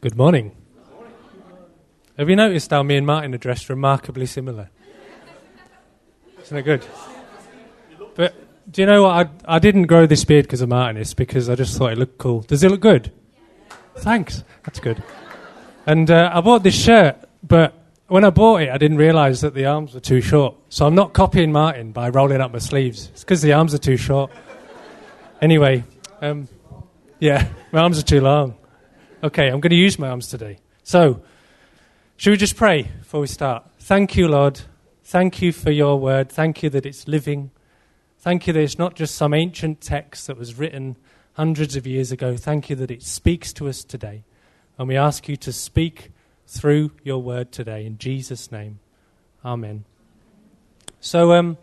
Good morning. Have you noticed how me and Martin are dressed remarkably similar? Isn't it good? But do you know what? I didn't grow this beard because of Martin. It's because I just thought it looked cool. Does it look good? Thanks. That's good. And I bought this shirt, but when I bought it, I didn't realise that the arms were too short. So I'm not copying Martin by rolling up my sleeves. It's because the arms are too short. Anyway, yeah, my arms are too long. Okay, I'm going to use my arms today. So, should we just pray before we start? Thank you, Lord. Thank you for your word. Thank you that it's living. Thank you that it's not just some ancient text that was written hundreds of years ago. Thank you that it speaks to us today. And we ask you to speak through your word today. In Jesus' name, amen. So, I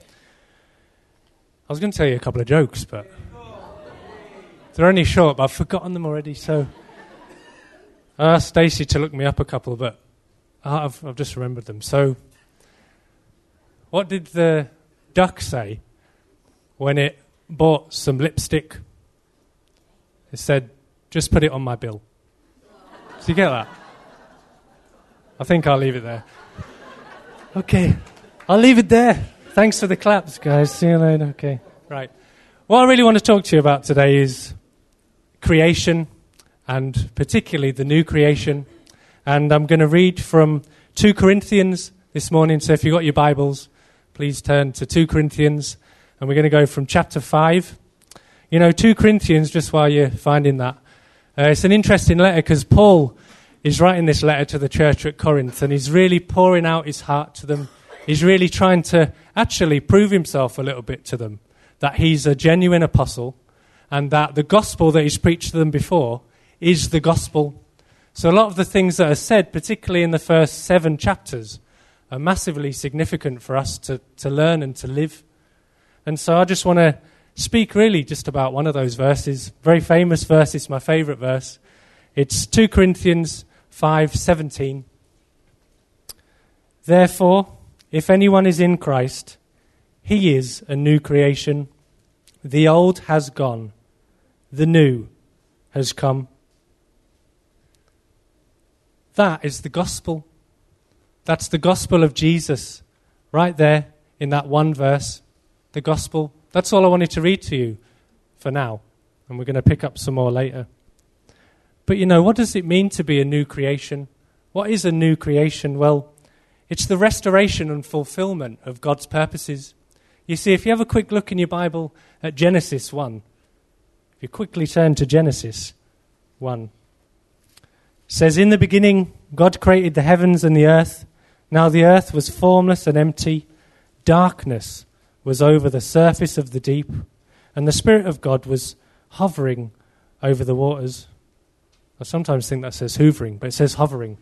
was going to tell you a couple of jokes, but they're only short, but I've forgotten them already, so I asked Stacey to look me up a couple, but I've just remembered them. So, what did the duck say when it bought some lipstick? It said, just put it on my bill. Did you get that? I think I'll leave it there. Okay, I'll leave it there. Thanks for the claps, guys. See you later. Okay, right. What I really want to talk to you about today is creation, and particularly the new creation. And I'm going to read from 2 Corinthians this morning. So if you've got your Bibles, please turn to 2 Corinthians. And we're going to go from chapter 5. You know, 2 Corinthians, just while you're finding that, it's an interesting letter because Paul is writing this letter to the church at Corinth, and he's really pouring out his heart to them. He's really trying to actually prove himself a little bit to them, that he's a genuine apostle, and that the gospel that he's preached to them before is the gospel. So a lot of the things that are said, particularly in the first 7 chapters, are massively significant for us to learn and to live. And so I just want to speak really just about one of those verses, very famous verse. It's my favourite verse. It's 2 Corinthians 5:17. Therefore, if anyone is in Christ, he is a new creation. The old has gone, the new has come. That is the gospel. That's the gospel of Jesus, right there in that one verse, the gospel. That's all I wanted to read to you for now, and we're going to pick up some more later. But you know, what does it mean to be a new creation? What is a new creation? Well, it's the restoration and fulfillment of God's purposes. You see, if you have a quick look in your Bible at Genesis 1, if you quickly turn to Genesis 1, it says, in the beginning, God created the heavens and the earth. Now the earth was formless and empty. Darkness was over the surface of the deep, and the Spirit of God was hovering over the waters. I sometimes think that says hoovering, but it says hovering.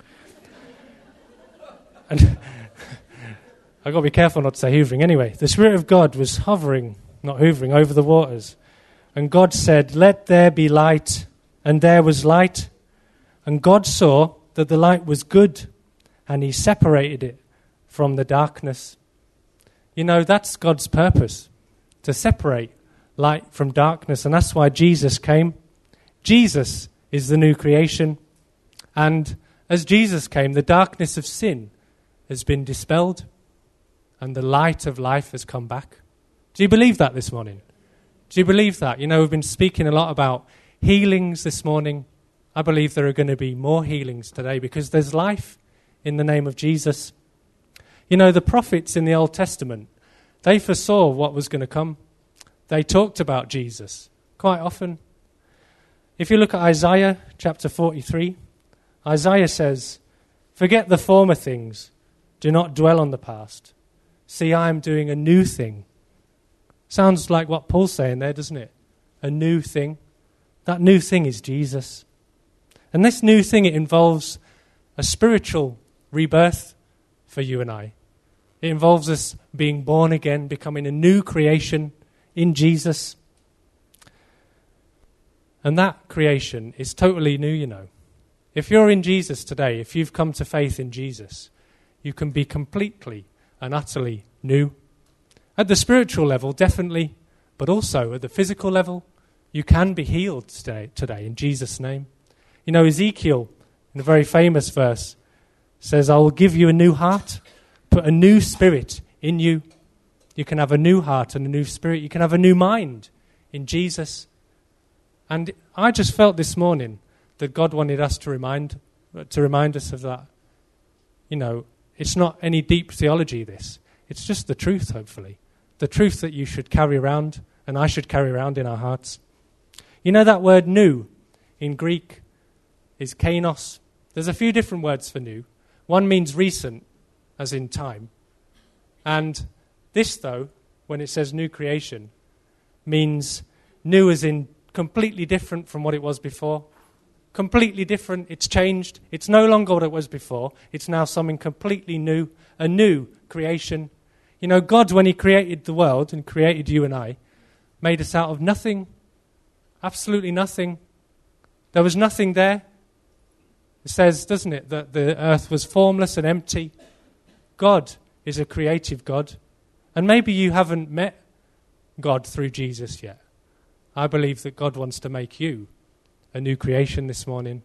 And I've got to be careful not to say hoovering. Anyway, the Spirit of God was hovering, not hoovering, over the waters. And God said, let there be light. And there was light. And God saw that the light was good, and he separated it from the darkness. You know, that's God's purpose, to separate light from darkness. And that's why Jesus came. Jesus is the new creation. And as Jesus came, the darkness of sin has been dispelled, and the light of life has come back. Do you believe that this morning? Do you believe that? You know, we've been speaking a lot about healings this morning. I believe there are going to be more healings today because there's life in the name of Jesus. You know, the prophets in the Old Testament, they foresaw what was going to come. They talked about Jesus quite often. If you look at Isaiah chapter 43, Isaiah says, forget the former things, do not dwell on the past. See, I am doing a new thing. Sounds like what Paul's saying there, doesn't it? A new thing. That new thing is Jesus. And this new thing, it involves a spiritual rebirth for you and I. It involves us being born again, becoming a new creation in Jesus. And that creation is totally new, you know. If you're in Jesus today, if you've come to faith in Jesus, you can be completely and utterly new. At the spiritual level, definitely, but also at the physical level, you can be healed today in Jesus' name. You know, Ezekiel in a very famous verse, says, I will give you a new heart, put a new spirit in you. You can have a new heart and a new spirit. You can have a new mind in Jesus. And I just felt this morning that God wanted us to remind us of that. You know, it's not any deep theology, this. It's just the truth, hopefully. The truth that you should carry around, and I should carry around in our hearts. You know that word new in Greek is kainos. There's a few different words for new. One means recent, as in time. And this, though, when it says new creation, means new as in completely different from what it was before. Completely different. It's changed. It's no longer what it was before. It's now something completely new, a new creation. You know, God, when he created the world and created you and I, made us out of nothing, absolutely nothing. There was nothing there. It says, doesn't it, that the earth was formless and empty. God is a creative God. And maybe you haven't met God through Jesus yet. I believe that God wants to make you a new creation this morning.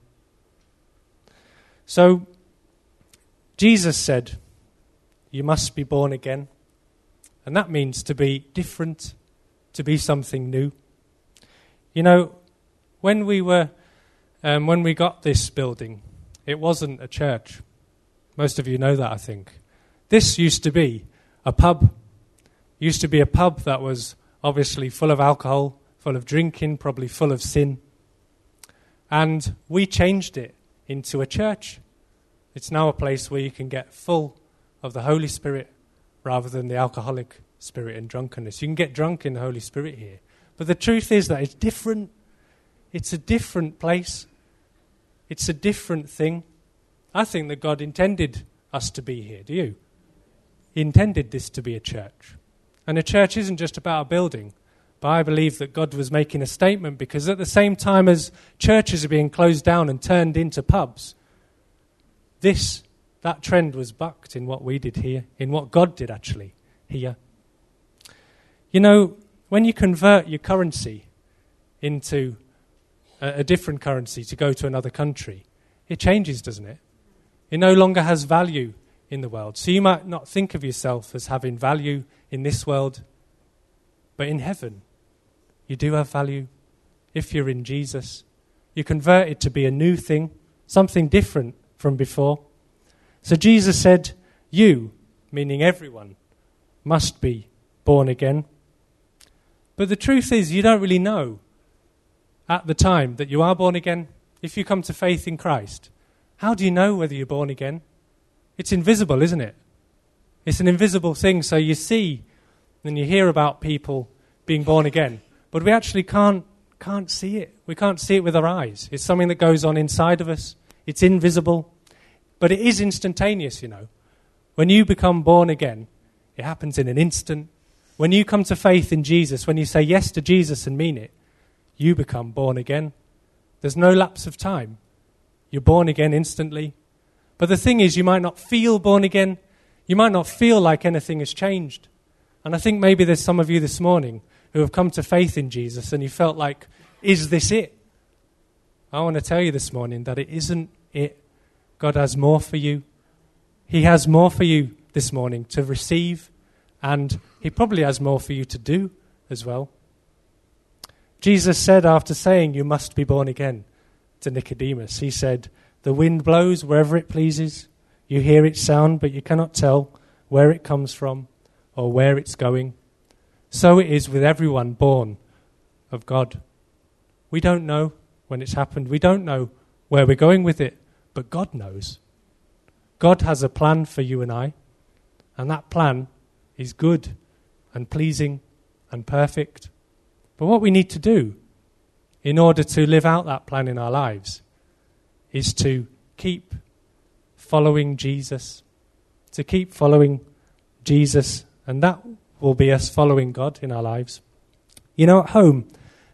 So, Jesus said, you must be born again. And that means to be different, to be something new. You know, when we got this building, it wasn't a church. Most of you know that, I think. This used to be a pub. It used to be a pub that was obviously full of alcohol, full of drinking, probably full of sin. And we changed it into a church. It's now a place where you can get full of the Holy Spirit rather than the alcoholic spirit and drunkenness. You can get drunk in the Holy Spirit here. But the truth is that it's different. It's a different place. It's a different thing. I think that God intended us to be here. Do you? He intended this to be a church. And a church isn't just about a building. But I believe that God was making a statement, because at the same time as churches are being closed down and turned into pubs, that trend was bucked in what we did here, in what God did actually here. You know, when you convert your currency into a different currency to go to another country, it changes, doesn't it? It no longer has value in the world. So you might not think of yourself as having value in this world, but in heaven, you do have value. If you're in Jesus, you convert it to be a new thing, something different from before. So Jesus said, you, meaning everyone, must be born again. But the truth is, you don't really know at the time that you are born again. If you come to faith in Christ, how do you know whether you're born again? It's invisible, isn't it? It's an invisible thing. So you see and you hear about people being born again, but we actually can't see it. We can't see it with our eyes. It's something that goes on inside of us. It's invisible. But it is instantaneous, you know. When you become born again, it happens in an instant. When you come to faith in Jesus, when you say yes to Jesus and mean it, you become born again. There's no lapse of time. You're born again instantly. But the thing is, you might not feel born again. You might not feel like anything has changed. And I think maybe there's some of you this morning who have come to faith in Jesus and you felt like, is this it? I want to tell you this morning that it isn't it. God has more for you. He has more for you this morning to receive, and he probably has more for you to do as well. Jesus said, after saying you must be born again to Nicodemus, he said, the wind blows wherever it pleases. You hear its sound, but you cannot tell where it comes from or where it's going. So it is with everyone born of God. We don't know when it's happened. We don't know where we're going with it. But God knows. God has a plan for you and I, and that plan is good and pleasing and perfect. But what we need to do in order to live out that plan in our lives is to keep following Jesus, to keep following Jesus, and that will be us following God in our lives. You know, at home,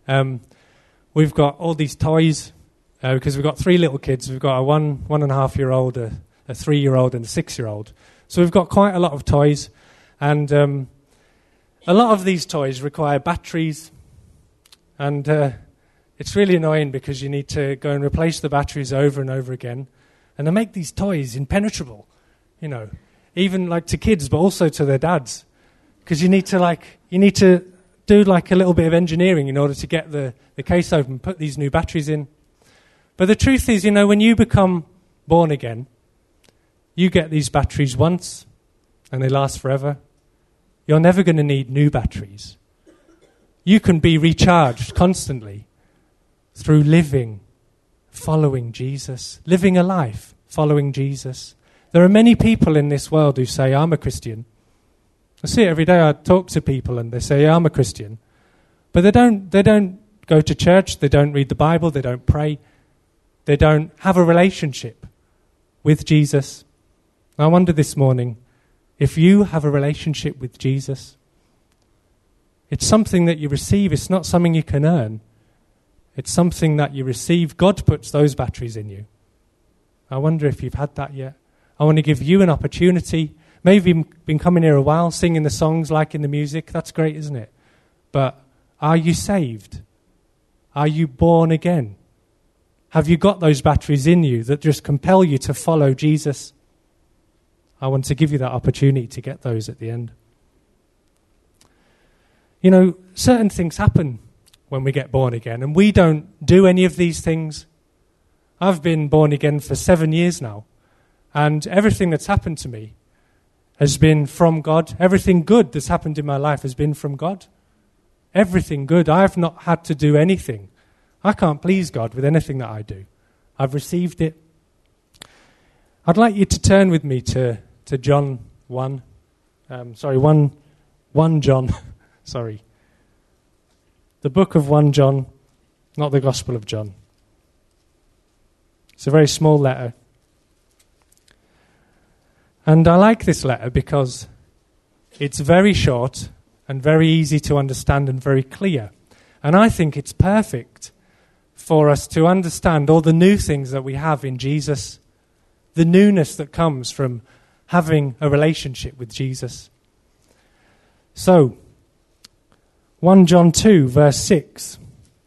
we've got all these toys, because we've got 3 little kids. We've got a 1.5-year-old, a 3-year-old, and a 6-year-old. So we've got quite a lot of toys. And a lot of these toys require batteries. And it's really annoying because you need to go and replace the batteries over and over again. And they make these toys impenetrable, even like to kids, but also to their dads. Because you need to do like a little bit of engineering in order to get the case open, put these new batteries in. But the truth is, when you become born again, you get these batteries once and they last forever. You're never going to need new batteries. You can be recharged constantly through living, following Jesus, living a life following Jesus. There are many people in this world who say, I'm a Christian. I see it every day. I talk to people and they say, I'm a Christian. But they don't go to church, they don't read the Bible, they don't pray, they don't have a relationship with Jesus. I wonder this morning, if you have a relationship with Jesus, it's something that you receive. It's not something you can earn. It's something that you receive. God puts those batteries in you. I wonder if you've had that yet. I want to give you an opportunity. Maybe you've been coming here a while, singing the songs, liking the music. That's great, isn't it? But are you saved? Are you born again? Have you got those batteries in you that just compel you to follow Jesus? I want to give you that opportunity to get those at the end. Certain things happen when we get born again, and we don't do any of these things. I've been born again for 7 years now, and everything that's happened to me has been from God. Everything good that's happened in my life has been from God. Everything good. I've not had to do anything. I can't please God with anything that I do. I've received it. I'd like you to turn with me to John 1. 1 John. Sorry. The book of 1 John, not the Gospel of John. It's a very small letter. And I like this letter because it's very short and very easy to understand and very clear. And I think it's perfect for us to understand all the new things that we have in Jesus, the newness that comes from having a relationship with Jesus. So, 1 John 2, verse 6.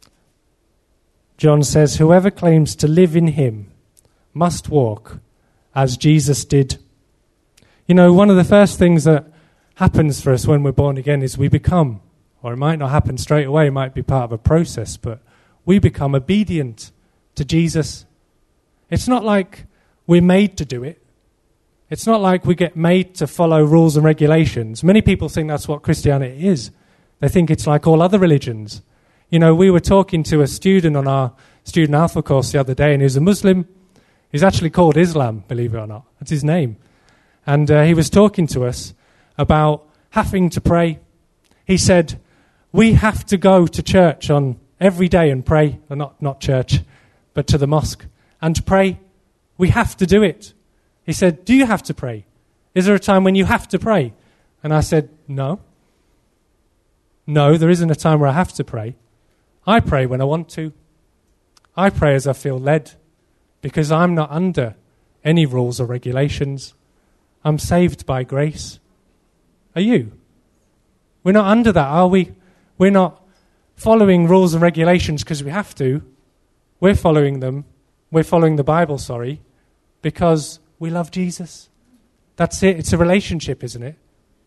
John says, whoever claims to live in him must walk as Jesus did. One of the first things that happens for us when we're born again is we become, or it might not happen straight away, it might be part of a process, but we become obedient to Jesus. It's not like we're made to do it. It's not like we get made to follow rules and regulations. Many people think that's what Christianity is. They think it's like all other religions. We were talking to a student on our Student Alpha course the other day, and he's a Muslim. He's actually called Islam, believe it or not. That's his name. And he was talking to us about having to pray. He said, we have to go to church on every day and pray. Well, not church, but to the mosque. And pray. We have to do it. He said, do you have to pray? Is there a time when you have to pray? And I said, no. No, there isn't a time where I have to pray. I pray when I want to. I pray as I feel led, because I'm not under any rules or regulations. I'm saved by grace. Are you? We're not under that, are we? We're not following rules and regulations because we have to. We're following them. We're following the Bible, because we love Jesus. That's it. It's a relationship, isn't it?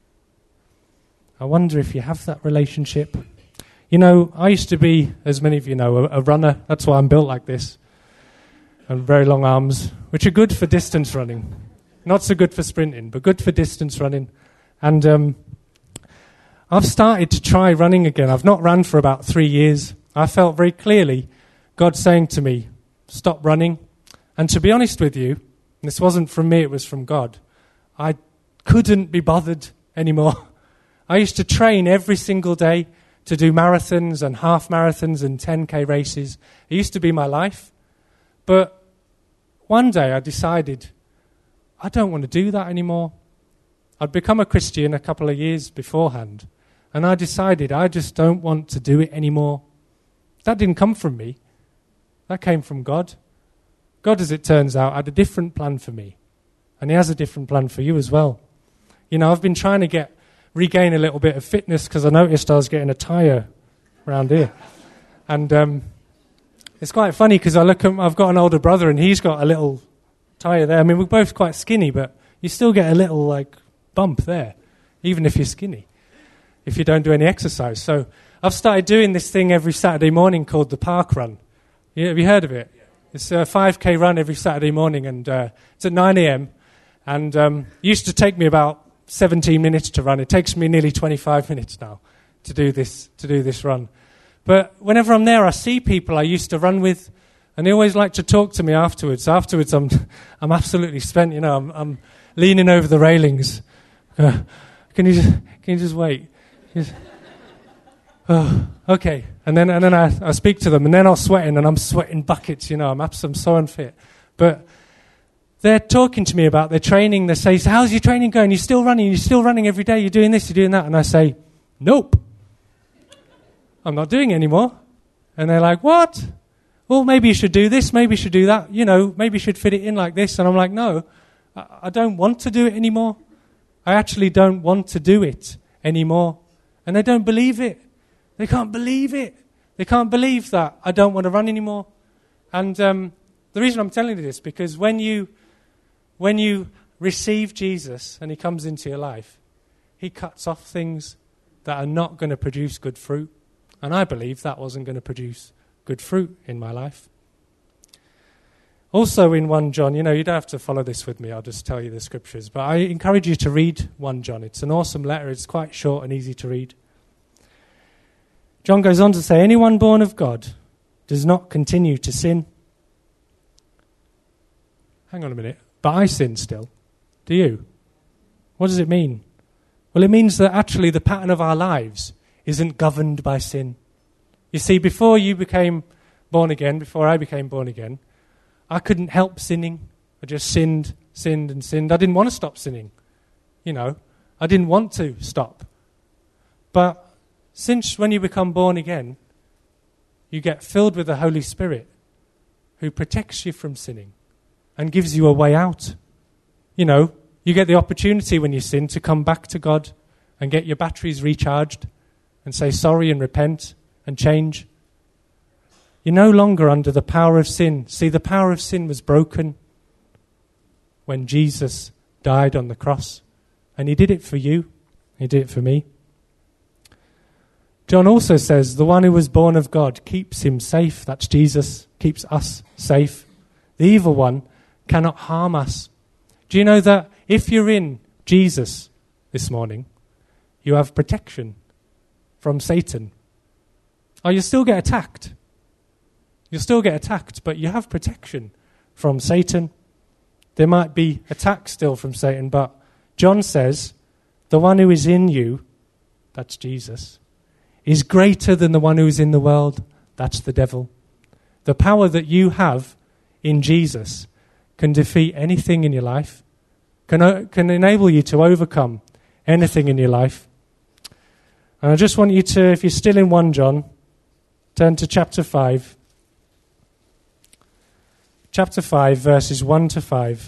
I wonder if you have that relationship. I used to be, as many of you know, a runner. That's why I'm built like this. And very long arms, which are good for distance running. Not so good for sprinting, but good for distance running. And I've started to try running again. I've not run for about 3 years. I felt very clearly God saying to me, stop running. And to be honest with you, this wasn't from me, it was from God. I couldn't be bothered anymore. I used to train every single day to do marathons and half marathons and 10K races. It used to be my life. But one day I decided I don't want to do that anymore. I'd become a Christian a couple of years beforehand, and I decided I just don't want to do it anymore. That didn't come from me. That came from God. God, as it turns out, had a different plan for me, and he has a different plan for you as well. I've been trying to regain a little bit of fitness because I noticed I was getting a tyre around here. And it's quite funny because I've got an older brother and he's got a little tyre there. I mean, we're both quite skinny, but you still get a little, like, bump there, even if you're skinny, if you don't do any exercise. So I've started doing this thing every Saturday morning called the Park Run. Yeah, have you heard of it? Yeah. It's a 5K run every Saturday morning, and it's at 9 a.m. And it used to take me about 17 minutes to run. It takes me nearly 25 minutes now to do this run. But whenever I'm there, I see people I used to run with, and they always like to talk to me afterwards. Afterwards, I'm absolutely spent. You know, I'm leaning over the railings. Can you just wait? Oh, okay. And then I speak to them, and then I'm sweating, and I'm sweating buckets. You know, I'm so unfit. But they're talking to me about their training. They say, "So how's your training going? You're still running? You're still running every day? You're doing this? You're doing that?" And I say, "Nope. I'm not doing it anymore." And they're like, "What? Well, maybe you should do this, maybe you should do that, you know, maybe you should fit it in like this." And I'm like, "No, I don't want to do it anymore. I actually don't want to do it anymore." And they don't believe it. They can't believe it. They can't believe that I don't want to run anymore. And the reason I'm telling you this, because when you receive Jesus and he comes into your life, he cuts off things that are not going to produce good fruit. And I believe that wasn't going to produce good fruit in my life. Also in 1 John, you know, you don't have to follow this with me, I'll just tell you the scriptures. But I encourage you to read 1 John. It's an awesome letter. It's quite short and easy to read. John goes on to say, "Anyone born of God does not continue to sin." Hang on a minute. But I sin still. Do you? What does it mean? Well, it means that actually the pattern of our lives isn't governed by sin. You see, before you became born again, before I became born again, I couldn't help sinning. I just sinned. I didn't want to stop sinning. You know, I didn't want to stop. But since when you become born again, you get filled with the Holy Spirit who protects you from sinning and gives you a way out. You know, you get the opportunity when you sin to come back to God and get your batteries recharged and say sorry and repent and change. You're no longer under the power of sin. See, the power of sin was broken when Jesus died on the cross. And he did it for you. He did it for me. John also says, the one who was born of God keeps him safe. That's Jesus. Keeps us safe. The evil one cannot harm us. Do you know that if you're in Jesus this morning, you have protection from Satan? Oh, you still get attacked. You'll still get attacked, but you have protection from Satan. There might be attacks still from Satan, but John says, the one who is in you, that's Jesus, is greater than the one who is in the world, that's the devil. The power that you have in Jesus can defeat anything in your life, can enable you to overcome anything in your life. And I just want you to, if you're still in 1 John, turn to chapter 5. Chapter 5, verses 1 to 5.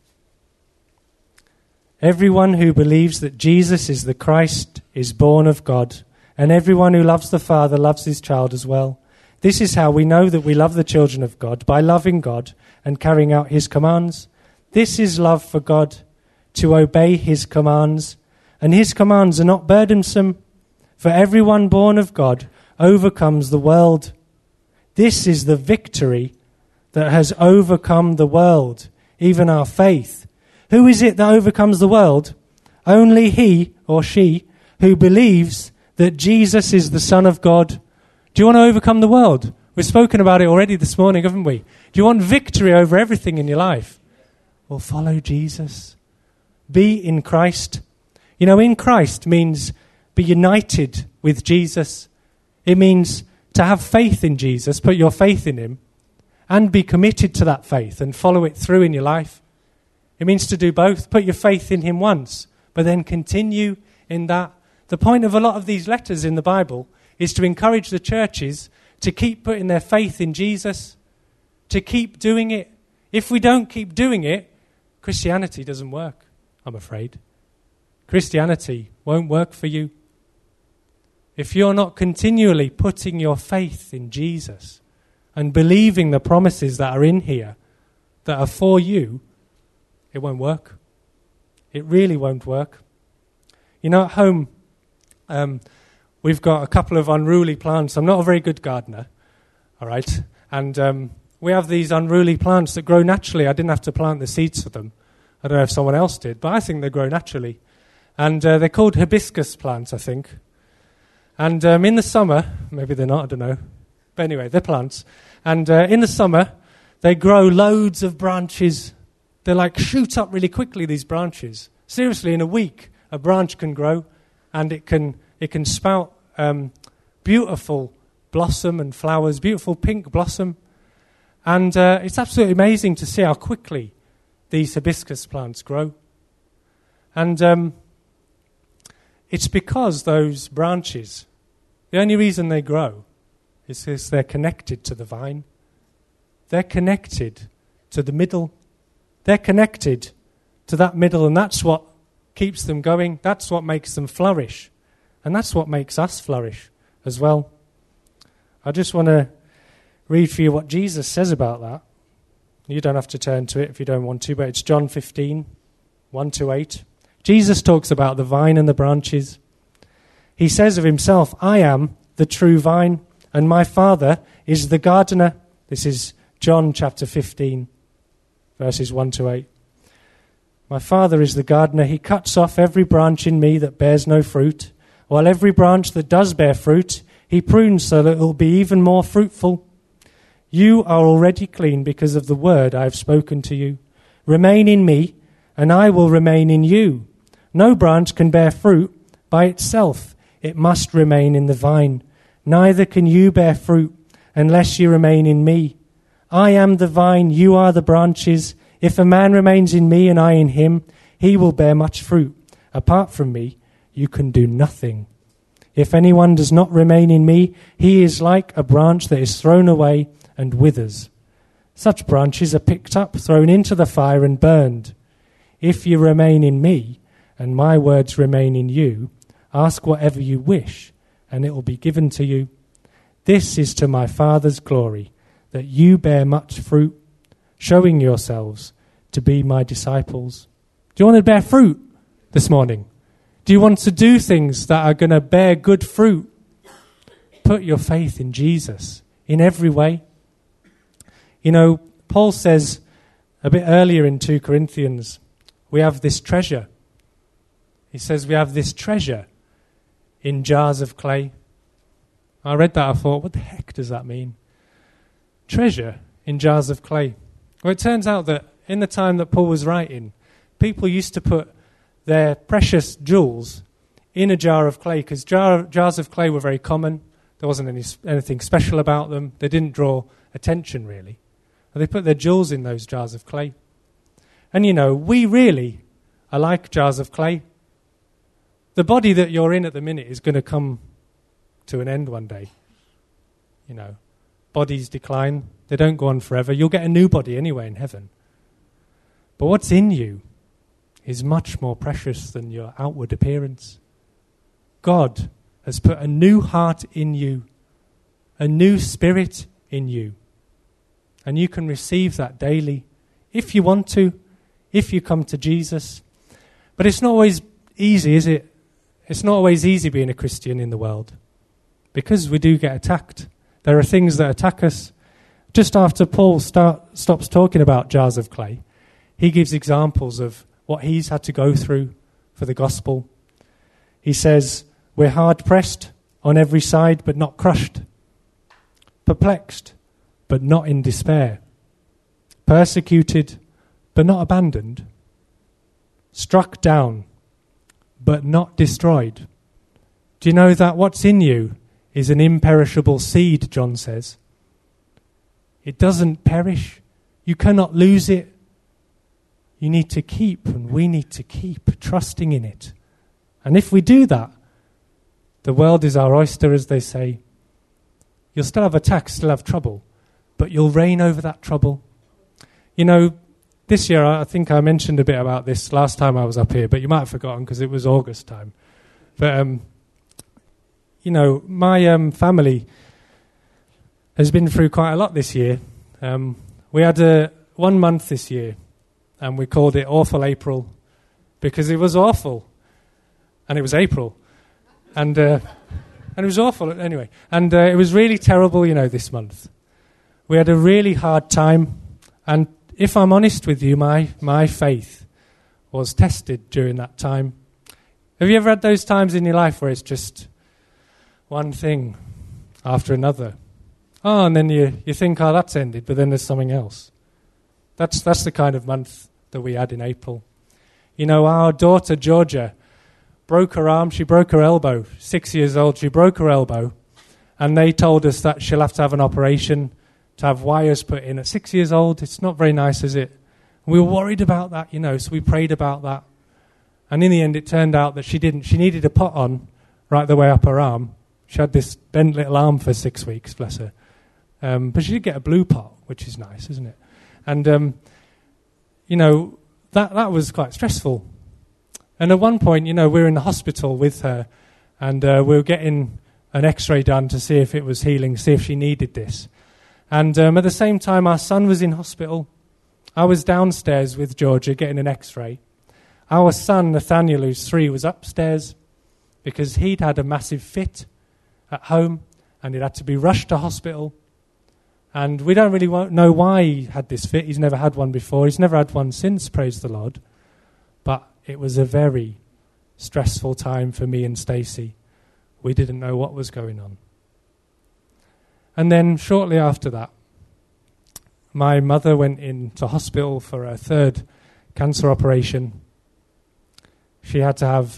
Everyone who believes that Jesus is the Christ is born of God, and everyone who loves the Father loves his child as well. This is how we know that we love the children of God, by loving God and carrying out his commands. This is love for God, to obey his commands, and his commands are not burdensome, for everyone born of God overcomes the world. This is the victory that has overcome the world, even our faith. Who is it that overcomes the world? Only he or she who believes that Jesus is the Son of God. Do you want to overcome the world? We've spoken about it already this morning, haven't we? Do you want victory over everything in your life? Well, follow Jesus. Be in Christ. You know, in Christ means be united with Jesus. It means to have faith in Jesus, put your faith in him, and be committed to that faith and follow it through in your life. It means to do both. Put your faith in him once, but then continue in that. The point of a lot of these letters in the Bible is to encourage the churches to keep putting their faith in Jesus, to keep doing it. If we don't keep doing it, Christianity doesn't work, I'm afraid. Christianity won't work for you. If you're not continually putting your faith in Jesus and believing the promises that are in here that are for you, it won't work. It really won't work. You know, at home, we've got a couple of unruly plants. I'm not a very good gardener, all right? And we have these unruly plants that grow naturally. I didn't have to plant the seeds for them. I don't know if someone else did, but I think they grow naturally. And they're called hibiscus plants, I think. And in the summer, maybe they're not, I don't know. But anyway, they're plants. And in the summer, they grow loads of branches. They like shoot up really quickly, these branches. Seriously, in a week, a branch can grow and it can spout beautiful blossom and flowers, beautiful pink blossom. And it's absolutely amazing to see how quickly these hibiscus plants grow. And it's because those branches, the only reason they grow is because they're connected to the vine. They're connected to the middle. They're connected to that middle, and that's what keeps them going. That's what makes them flourish. And that's what makes us flourish as well. I just want to read for you what Jesus says about that. You don't have to turn to it if you don't want to, but it's John 15, 1-8. Jesus talks about the vine and the branches. He says of himself, I am the true vine, and my Father is the gardener. This is John chapter 15, verses 1-8. My Father is the gardener. He cuts off every branch in me that bears no fruit, while every branch that does bear fruit, he prunes so that it will be even more fruitful. You are already clean because of the word I have spoken to you. Remain in me, and I will remain in you. No branch can bear fruit by itself. It must remain in the vine. Neither can you bear fruit unless you remain in me. I am the vine, you are the branches. If a man remains in me and I in him, he will bear much fruit. Apart from me, you can do nothing. If anyone does not remain in me, he is like a branch that is thrown away and withers. Such branches are picked up, thrown into the fire and burned. If you remain in me, and my words remain in you, ask whatever you wish, and it will be given to you. This is to my Father's glory, that you bear much fruit, showing yourselves to be my disciples. Do you want to bear fruit this morning? Do you want to do things that are going to bear good fruit? Put your faith in Jesus in every way. You know, Paul says a bit earlier in 2 Corinthians, we have this treasure. He says we have this treasure in jars of clay. I read that, I thought, what the heck does that mean? Treasure in jars of clay. Well, it turns out that in the time that Paul was writing, people used to put their precious jewels in a jar of clay because jars of clay were very common. There wasn't anything special about them. They didn't draw attention, really. And they put their jewels in those jars of clay. And, you know, we really are like jars of clay. The body that you're in at the minute is going to come to an end one day. You know, bodies decline. They don't go on forever. You'll get a new body anyway in heaven. But what's in you is much more precious than your outward appearance. God has put a new heart in you, a new spirit in you. And you can receive that daily if you want to, if you come to Jesus. But it's not always easy, is it? It's not always easy being a Christian in the world because we do get attacked. There are things that attack us. Just after Paul stops talking about jars of clay, he gives examples of what he's had to go through for the gospel. He says, we're hard-pressed on every side, but not crushed. Perplexed, but not in despair. Persecuted, but not abandoned. Struck down, but not destroyed. Do you know that what's in you is an imperishable seed, John says? It doesn't perish. You cannot lose it. You need to keep, and we need to keep trusting in it. And if we do that, the world is our oyster, as they say. You'll still have attacks, still have trouble, but you'll reign over that trouble. You know, this year, I think I mentioned a bit about this last time I was up here, but you might have forgotten because it was August time. But, you know, my family has been through quite a lot this year. We had 1 month this year, and we called it Awful April because it was awful. And it was April. And it was awful anyway. And it was really terrible, this month. We had a really hard time. And if I'm honest with you, my faith was tested during that time. Have you ever had those times in your life where it's just one thing after another? Oh, and then you think, that's ended, but then there's something else. That's the kind of month that we had in April. Our daughter, Georgia, broke her arm, she broke her elbow. 6 years old, she broke her elbow. And they told us that she'll have to have an operation, to have wires put in. At 6 years old, it's not very nice, is it? We were worried about that, so we prayed about that. And in the end, it turned out that she didn't. She needed a pot on right the way up her arm. She had this bent little arm for 6 weeks, bless her. But she did get a blue pot, which is nice, isn't it? And, that was quite stressful. And at one point, we were in the hospital with her, and we were getting an x-ray done to see if it was healing, see if she needed this. And at the same time, our son was in hospital. I was downstairs with Georgia getting an x-ray. Our son, Nathaniel, who's 3, was upstairs because he'd had a massive fit at home, and he'd had to be rushed to hospital. And we don't really know why he had this fit. He's never had one before. He's never had one since, praise the Lord. But it was a very stressful time for me and Stacey. We didn't know what was going on. And then shortly after that, my mother went into hospital for her 3rd cancer operation. She had to have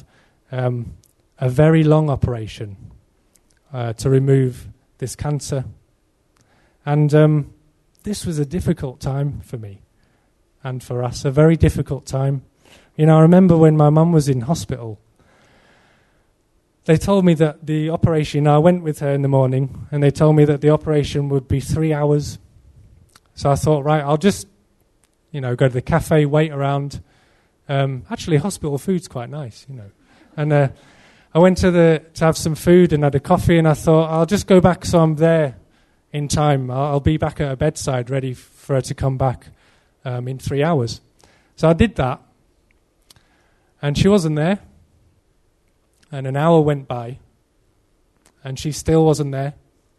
a very long operation to remove this cancer. And this was a difficult time for me and for us, a very difficult time. I remember when my mum was in hospital, they told me that the operation, I went with her in the morning, and they told me that the operation would be 3 hours. So I thought, right, I'll just, go to the cafe, wait around. Actually, hospital food's quite nice, And I went to have some food and had a coffee, and I thought, I'll just go back so I'm there in time. I'll be back at her bedside ready for her to come back in 3 hours. So I did that, and she wasn't there. And an hour went by, and she still wasn't there.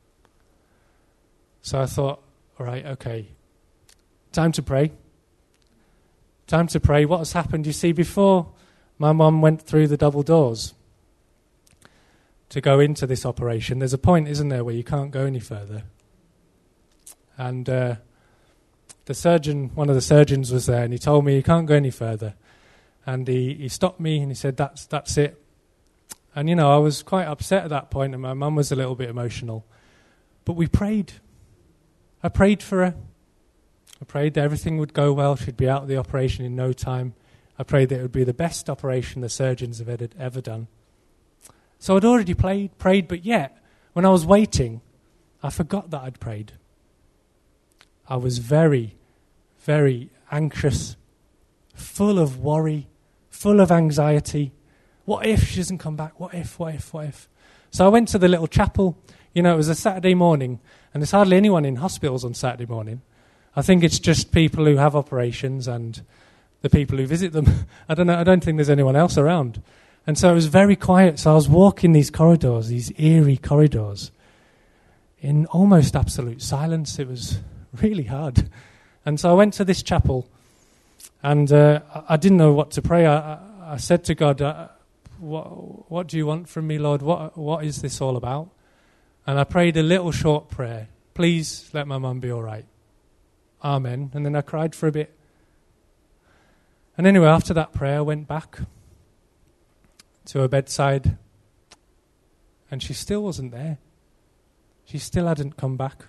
So I thought, all right, okay, time to pray. Time to pray. What has happened? You see, before my mum went through the double doors to go into this operation, there's a point, isn't there, where you can't go any further. And the surgeon, one of the surgeons was there, and he told me, you can't go any further. And he stopped me, and he said, that's it. And, I was quite upset at that point, and my mum was a little bit emotional. But we prayed. I prayed for her. I prayed that everything would go well. She'd be out of the operation in no time. I prayed that it would be the best operation the surgeons have ever done. So I'd already prayed, but yet, when I was waiting, I forgot that I'd prayed. I was very, very anxious, full of worry, full of anxiety. What if she doesn't come back? What if? So I went to the little chapel. It was a Saturday morning, and there's hardly anyone in hospitals on Saturday morning. I think it's just people who have operations and the people who visit them. I don't think there's anyone else around. And so it was very quiet. So I was walking these corridors, these eerie corridors, in almost absolute silence. It was really hard. And so I went to this chapel, and I didn't know what to pray. I said to God, what do you want from me, Lord? What is this all about? And I prayed a little short prayer. Please let my mum be all right. Amen. And then I cried for a bit. And anyway, after that prayer, I went back to her bedside, and she still wasn't there. She still hadn't come back.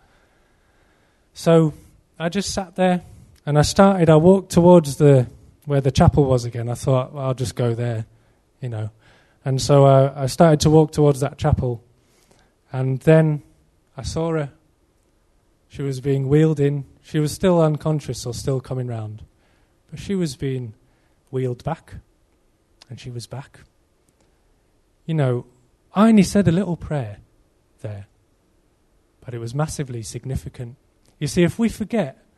So I just sat there, and I walked towards where the chapel was again. I thought, well, I'll just go there, And so I started to walk towards that chapel, and then I saw her. She was being wheeled in. She was still unconscious or still coming round, but she was being wheeled back, and she was back. I only said a little prayer there, but it was massively significant. You see, if we forget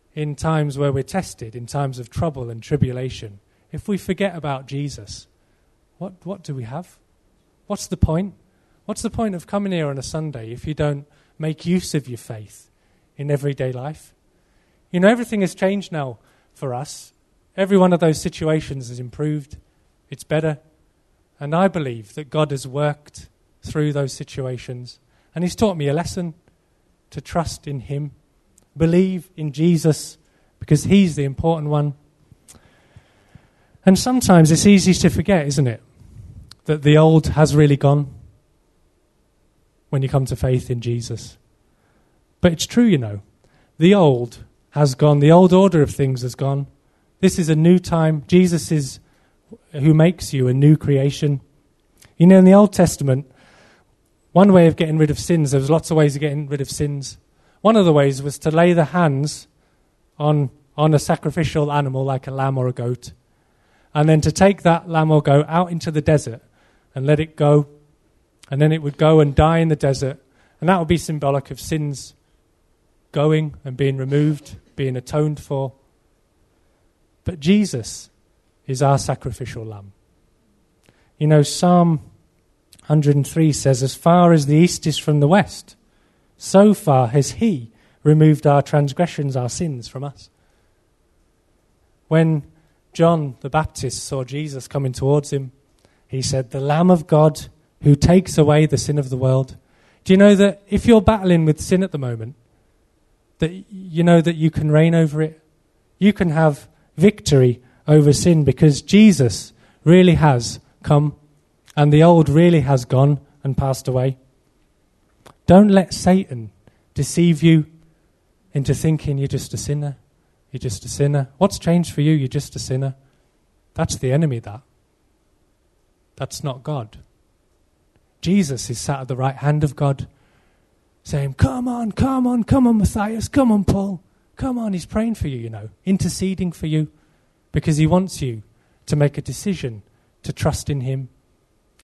in times where we're tested, in times of trouble and tribulation, if we forget about Jesus, what do we have? What's the point? What's the point of coming here on a Sunday if you don't make use of your faith in everyday life? You know, everything has changed now for us. Every one of those situations has improved. It's better. And I believe that God has worked through those situations. And he's taught me a lesson to trust in him, believe in Jesus, because he's the important one. And sometimes it's easy to forget, isn't it, that the old has really gone when you come to faith in Jesus. But it's true, you know. The old has gone. The old order of things has gone. This is a new time. Jesus is who makes you a new creation. You know, in the Old Testament, one way of getting rid of sins, there was lots of ways of getting rid of sins. One of the ways was to lay the hands on a sacrificial animal like a lamb or a goat, and then to take that lamb or goat out into the desert and let it go, and then it would go and die in the desert, and that would be symbolic of sins going and being removed, being atoned for. But Jesus is our sacrificial lamb. You know, Psalm 103 says, as far as the east is from the west, so far has he removed our transgressions, our sins from us. When John the Baptist saw Jesus coming towards him, he said, the Lamb of God who takes away the sin of the world. Do you know that if you're battling with sin at the moment, that you know that you can reign over it? You can have victory over sin because Jesus really has come and the old really has gone and passed away. Don't let Satan deceive you into thinking you're just a sinner. You're just a sinner. What's changed for you? You're just a sinner. That's the enemy, that. That's not God. Jesus is sat at the right hand of God saying, come on, Matthias, come on, Paul. Come on, he's praying for you, you know, interceding for you because he wants you to make a decision to trust in him.